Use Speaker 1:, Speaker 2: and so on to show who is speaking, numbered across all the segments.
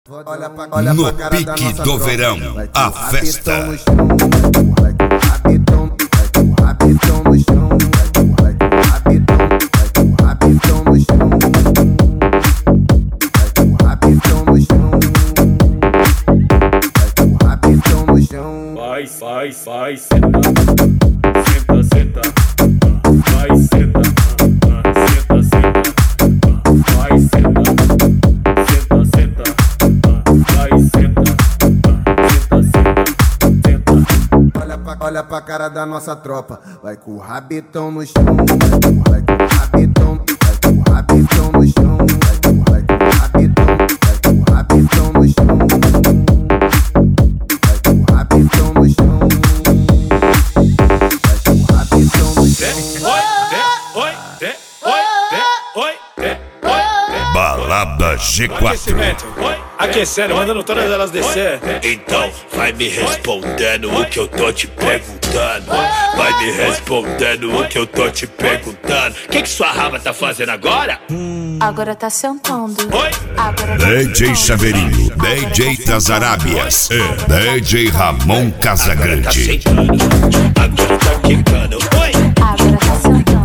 Speaker 1: No pique do verão, a festa.
Speaker 2: Vai, senta, senta, vai, senta, senta, vai, senta, senta, vai, senta, senta.
Speaker 3: Olha pra cara da nossa tropa, vai com o rabetão no chão, vai com o rabetão, vai com o rabetão no chão, vai com o rabetão, vai com o rabetão no chão.
Speaker 1: Balada G4.
Speaker 2: Aquecendo, mandando todas elas descer.
Speaker 4: Então, vai me respondendo o que eu tô te perguntando. Vai me respondendo o que eu tô te perguntando. Que sua raba tá fazendo agora?
Speaker 5: Agora tá sentando.
Speaker 1: Agora DJ Chaveirinho, DJ das Arábias e DJ Ramon Casagrande.
Speaker 4: Agora tá quicando.
Speaker 5: Agora tá sentando.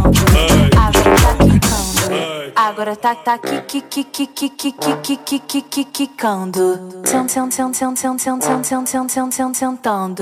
Speaker 5: Agora tá quicando. Sentando.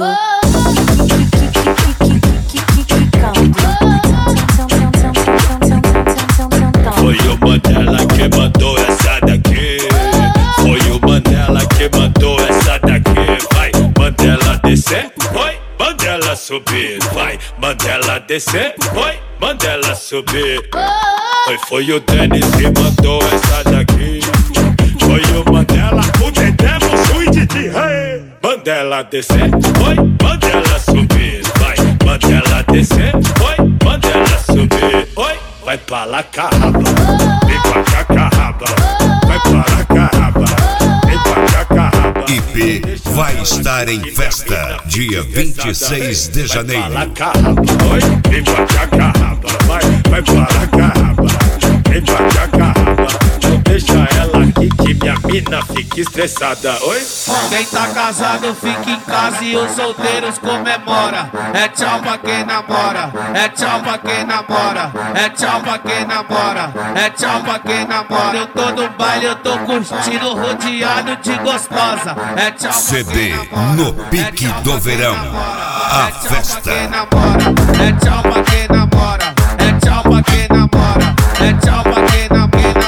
Speaker 4: Foi o Mandela que mandou essa daqui. Foi o Mandela que mandou essa daqui. Vai, Mandela descer. Oi, Mandela subir. Vai, Mandela descer. Oi, Mandela subir. Foi o Denis que mandou essa daqui. Foi o Mandela, o Dedemos, o Didi. Mandela descer. Oi, Mandela subir. Vai, Mandela descer. Oi, Mandela subir. Oi. Vai pra lá, carraba, vem pra cá, carraba. Vai pra lá, carraba, vem pra cá, carraba.
Speaker 1: IP vai estar em festa, dia 26 de janeiro.
Speaker 4: Vai pra lá, carraba, oi, vem pra cá, carraba. Vai pra lá, carraba, vem pra cá, carraba. Não deixa ela aqui que minha mina fica estressada, oi.
Speaker 6: Quem tá casado fica em casa e os solteiros comemora. É tchau pra quem namora, é tchau pra quem namora, é tchau pra quem namora, é tchau pra quem namora. Eu tô no baile, eu tô curtindo, rodeado de gostosa. É tchau pra
Speaker 1: CD
Speaker 6: quem namora,
Speaker 1: no pique do verão, a festa.
Speaker 6: é tchau pra quem namora, é tchau pra quem namora, é tchau pra quem namora.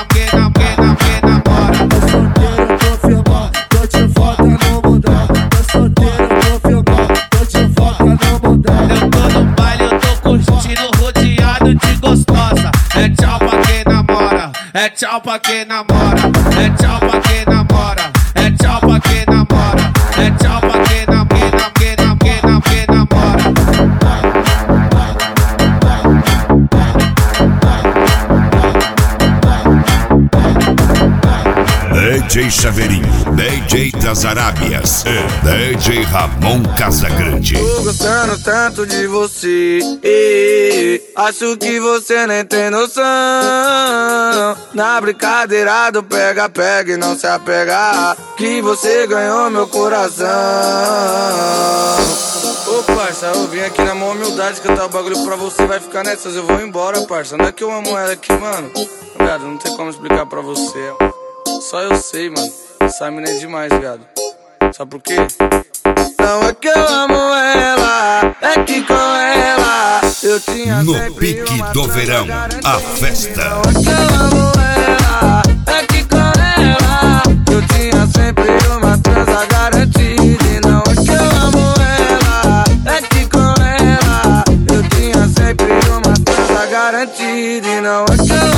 Speaker 6: É tchau pra quem namora, é tchau pra quem namora, é tchau pra quem namora, é tchau pra quem namora, é tchau pra quem namora.
Speaker 1: DJ Chaveirinho, DJ das Arábias e DJ Ramon Casagrande.
Speaker 7: Tô gostando tanto de você, acho que você nem tem noção. Na brincadeira do pega-pega e não se apegar, que você ganhou meu coração. Ô parça, eu vim aqui na maior humildade cantar o bagulho pra você. Vai ficar nessas, eu vou embora, parça. Não é que eu amo ela aqui, mano. Viado, não tem como explicar pra você. Só eu sei, mano. Essa mina é demais, viado. Sabe por quê? Não é que eu amo ela, é que com ela eu tinha
Speaker 1: no
Speaker 7: sempre
Speaker 1: pique
Speaker 7: uma
Speaker 1: do verão, a festa.
Speaker 7: Não é que eu amo ela, é que com ela eu tinha sempre uma transa garantida. E não é que eu amo ela, é que com ela eu tinha sempre uma transa garantida. E não é que eu